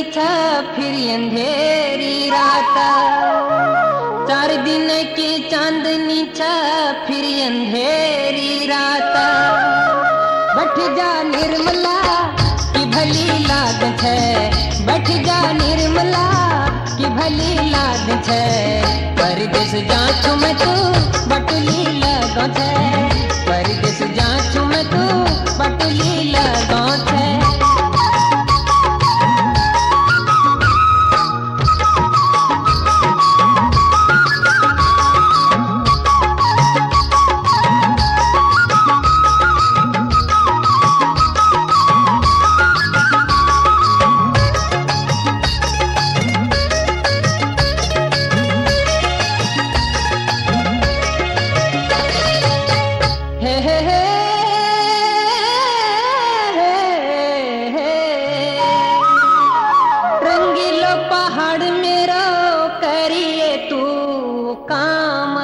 छा फिर अंधेरी रात, 4 दिन की चांदनी छा फिर अंधेरी रात। बैठ जा निर्मला की भली लाग छे, बैठ जा निर्मला की भली लाग छे। परदेश जाछू में तू बटुली लगो छे, परदेश जाछू में तू बटुली लगो छे। रंगीलो पहाड़ मेरो करिए तू काम,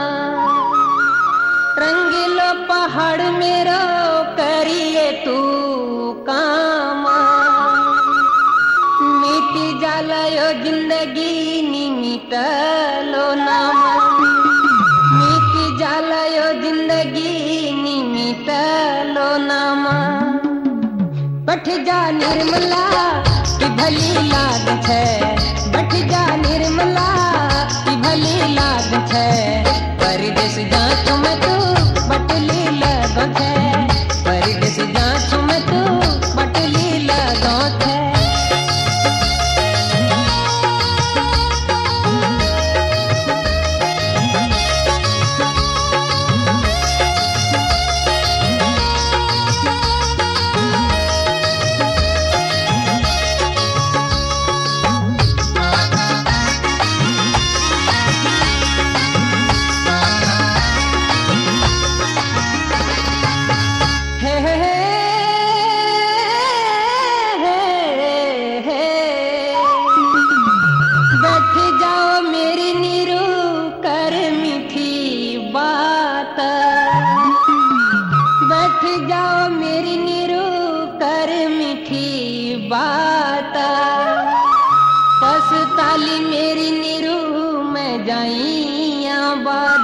रंगीलो पहाड़ मेरो करिए तू काम। मिटी जालायो जिंदगी नी मिटलो नाम, मिटी जालायो जिंदगी नी मिटलो नाम। बैठ जा निर्मला की भली लाग छे, बैठ जा निर्मला की भली लाग छे। परदेश जाछू में तू बटुली लगो छे, परदेश जाछू में तू बटुली लगो छे। बैठ जाओ मेरी नीरू कर मीठी बात, बैठ जाओ मेरी नीरू कर मीठी बात। पछताली मेरी नीरू मैं जाइया बाद,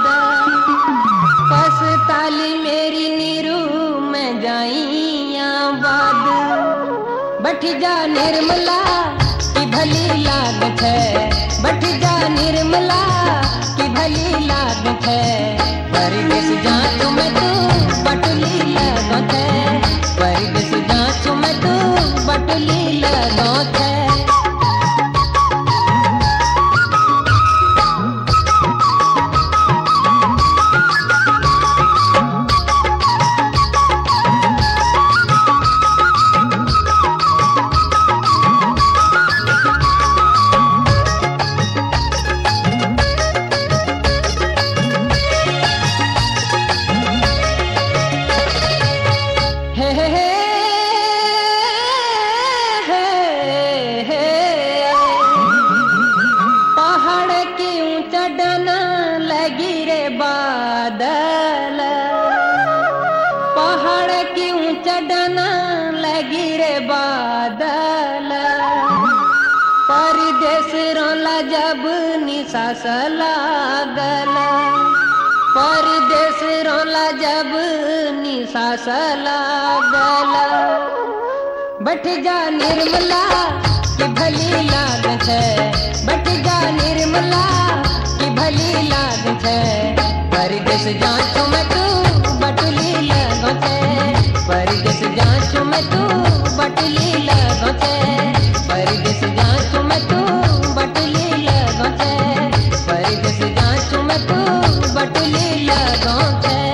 पछताली मेरी नीरू मैं जाइया बाद। बैठ जा निर्मला की भली लाग छे, बैठ जा निर्मला की भली लाग छे। परदेश जाछू में तू बटुली लगो छे, परदेश जाछू में तू बटुली लगो छे। पहाड़ की ऊंचा डाना लगी रे बादल, पहाड़ की ऊंचा डाना लगी रे बादल। परदेश रोला जब निसास लागल, परदेश रोला जब निसास लागल। बैठ जा निर्मला की भली लाग छे, बैठ जा निर्मला की भली लाग छे। परदेश जाछू में तू बटुली लगो छे, परदेश जाछू में तू बटुली लगो छे, परदेश जाछू में तू बटुली लगो छे, परदेश जाछू में तू बटुली लगो छे।